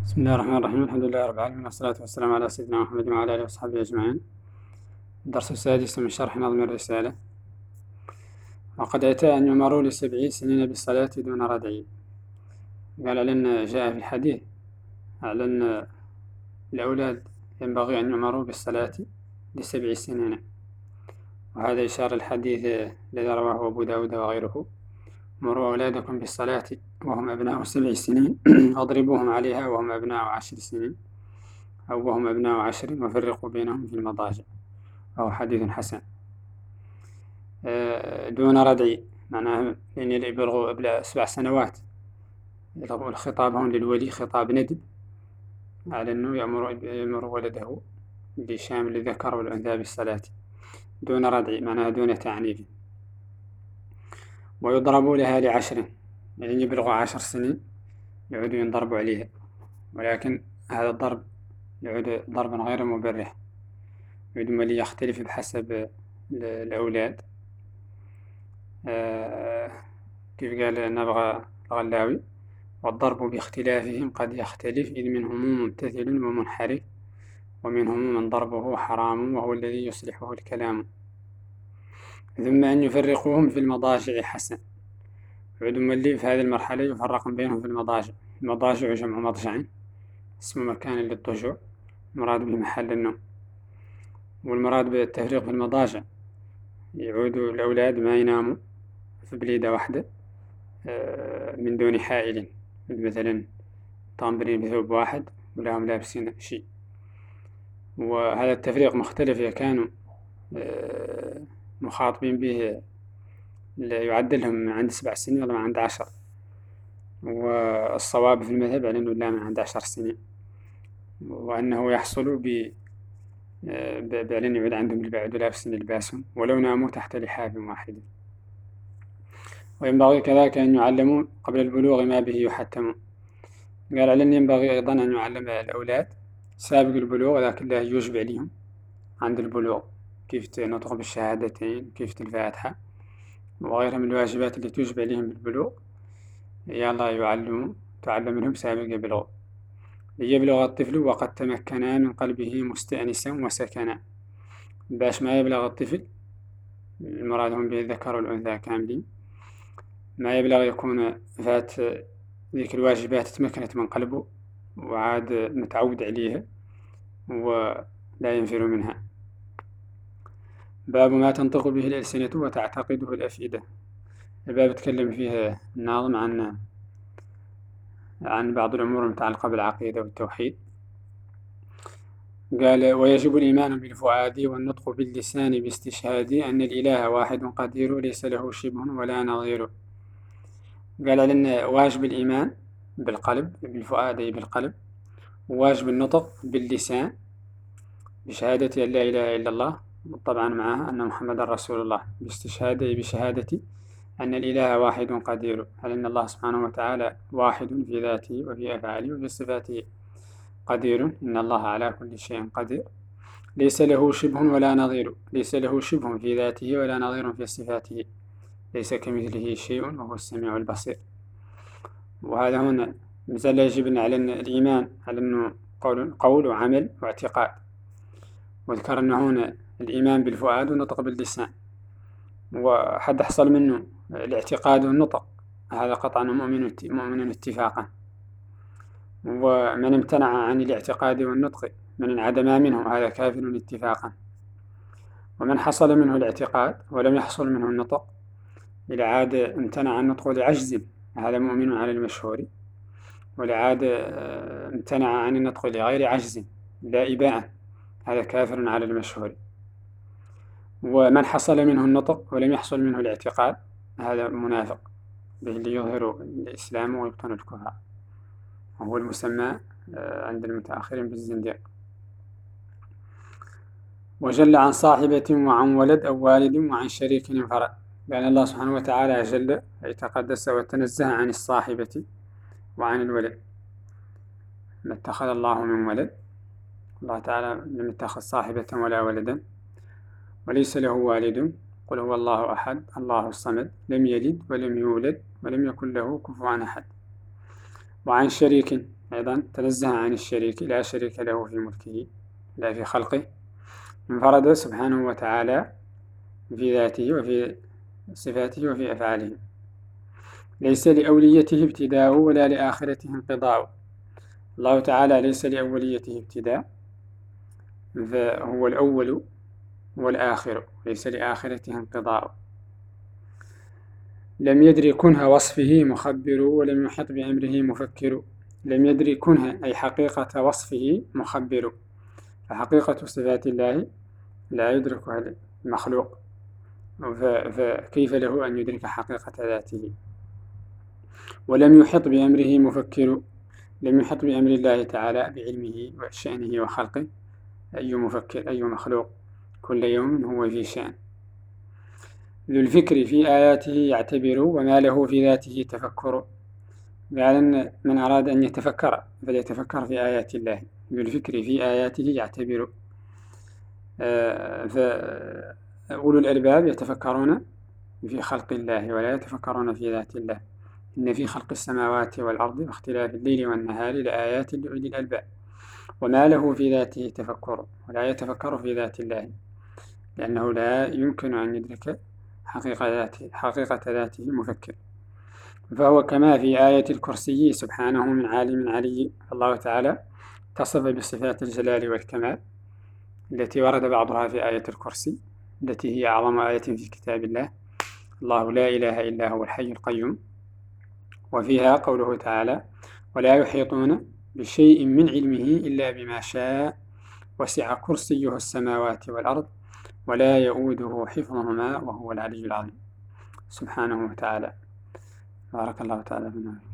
بسم الله الرحمن الرحيم. الحمد لله رب العالمين، والصلاة والسلام على سيدنا محمد وعلى آله وصحبه أجمعين. الدرس السادس من شرح نظم الرسالة. وقد أتى أن يمروا ل7 سنين بالصلاة دون ردع. قال لنا جاء في الحديث على أن الأولاد ينبغي أن يمروا بالصلاة ل7 سنين، وهذا إشارة الحديث الذي رواه أبو داود وغيره: مروا أولادكم بالصلاة وهم أبناء 7 سنين واضربوهم عليها وهم أبناء 10 سنين أو وهم أبناء 10 وفرقوا بينهم في المضاجع. وهو حديث حسن. دون ردع معناه لأن يبلغوا قبل 7 سنوات. الخطاب هون للولي خطاب ندب على أنه يأمر ولده بشامل الذكر والأنثى بالصلاة دون ردع، معناها دون تعنيف. ويضربوا لها ل10، يعني يبلغوا 10 سنين يعودوا ينضربوا عليها، ولكن هذا الضرب يعود ضربا غير مبرح، يعود يختلف بحسب الأولاد. كيف قال نبغى الغلاوي: والضرب باختلافهم قد يختلف، إذ منهم ممتثل ومنحرف ومنهم من ضربه حرام وهو الذي يصلحه الكلام. ثم أن يفرقوهم في المضاجع حسن. يعود ملي في هذه المرحلة يفرق بينهم في المضاجع. المضاجع جمع مضجع، اسم مكان للضجوع، المراد به محل النوم. والمراد بالتفريق في المضاجع يعود الأولاد ما يناموا في بليدة واحدة من دون حائل، مثلا طامبرين بثوب واحد ولا هم لابسين شيء. وهذا التفريق مختلف إذا كانوا مخاطبين به يعدل لهم من عند 7 سنين ولا من عند 10. والصواب في المذهب على أنه لا، من عند 10 سنين، وأنه يحصل بأن يعود عندهم البعد لابسين لباسهم ولو ناموا تحت لحاف واحد. وينبغي كذلك أن يعلموا قبل البلوغ ما به يحتمون. قال على أن ينبغي أيضا أن يعلم الأولاد سابق البلوغ لكن لا يجب عليهم عند البلوغ، كيف نطق بالشهادتين، كيف الفاتحة وغيرها من الواجبات التي تجب عليهم بالبلوغ. يلا تعلم لهم سابق البلوغ، ليبلغ الطفل وقد تمكنا من قلبه مستأنسا وسكنا. باش ما يبلغ الطفل، المراد هم به الذكر والأنثى كاملين، ما يبلغ يكون فات ذيك الواجبات تمكنت من قلبه وعاد متعود عليها ولا ينفر منها. باب ما تنطق به الألسنة وتعتقده الأفئدة. الباب تكلم فيه الناظم عن بعض الأمور المتعلقة بالعقيدة والتوحيد. قال: ويجب الإيمان بالفؤاد والنطق باللسان باستشهاد أن الإله واحد قدير ليس له شبه ولا نظير. قال لنا واجب الإيمان بالقلب، بالفؤاد أي بالقلب، وواجب النطق باللسان بشهادة أن لا إله إلا الله، طبعا معها أن محمد رسول الله، باستشهاد أي بشهادة أن الإله واحد قدير، على أن الله سبحانه وتعالى واحد في ذاته وفي أفعاله وفي صفاته قدير، إن الله على كل شيء قدير. ليس له شبه ولا نظير، ليس له شبه في ذاته ولا نظير في صفاته، ليس كمثله شيء وهو السميع البصير. وهذا هنا مثال يجب على الإيمان على أنه قول وعمل واعتقاد. وذكر أنه هنا الإيمان بالفؤاد والنطق باللسان، وحد حصل منه الاعتقاد والنطق هذا قطعا مؤمن اتفاقا. ومن امتنع عن الاعتقاد والنطق من انعدم منه هذا كافر اتفاقا. ومن حصل منه الاعتقاد ولم يحصل منه النطق لعاد امتنع النطق لعجز هذا مؤمن على المشهور، ولعاد امتنع عن النطق لغير عجز لا إباء هذا كافر على المشهور. ومن حصل منه النطق ولم يحصل منه الاعتقاد هذا منافق اللي يظهر الإسلام ويبطن الكفر، وهو المسمى عند المتأخرين بالزنديق. وجل عن صاحبة وعن ولد أو والد وعن شريك انفرد. لأن الله سبحانه وتعالى جل أي تقدس وتنزه عن الصاحبة وعن الولد. ما اتخذ الله من ولد، الله تعالى لم يتخذ صاحبة ولا ولدا، وليس له والد. قل هو الله أحد الله الصمد لم يلد ولم يولد ولم يكن له كفوا أحد. وعن شريك أيضا تنزه عن الشريك، لا شريك له في ملكه لا في خلقه، انفرد سبحانه وتعالى في ذاته وفي صفاته وفي أفعاله، ليس لأوليته ابتداء ولا لآخرته انقضاء. الله تعالى ليس لأوليته ابتداء، فهو الأول والآخر، ليس لآخرته انقضاء. لم يدر كنه وصفه مخبر، ولم يحط بأمره مفكر. لم يدر كنه أي حقيقة وصفه مخبر، فحقيقة صفات الله لا يدركها المخلوق، فكيف له أن يدرك حقيقة ذاته؟ ولم يحط بأمره مفكر، لم يحط بأمر الله تعالى بعلمه وشأنه وخلقه أي مفكر أي مخلوق، كل يوم هو في شأن. ذو الفكر في آياته يعتبر، وما له في ذاته تفكر. قال أن من أراد أن يتفكر فليتفكر في آيات الله. ذو الفكر في آياته يعتبر، فأولو الألباب يتفكرون في خلق الله ولا يتفكرون في ذات الله. إن في خلق السماوات والأرض واختلاف الليل والنهار لآيات لأولي الألباب. وما له في ذاته تفكر، ولا يتفكر في ذات الله، لأنه لا يمكن أن يدرك حقيقة ذاته مفكر. فهو كما في آية الكرسي سبحانه من عالم علي. الله تعالى تصف بصفات الجلال والكمال التي ورد بعضها في آية الكرسي، التي هي أعظم آية في كتاب الله. الله لا إله إلا هو الحي القيوم. وفيها قوله تعالى: ولا يحيطون بشيء من علمه إلا بما شاء، وسع كرسيه السماوات والأرض ولا يؤوده حفظهما وهو العلي العظيم. سبحانه وتعالى. بارك الله تعالى بنا.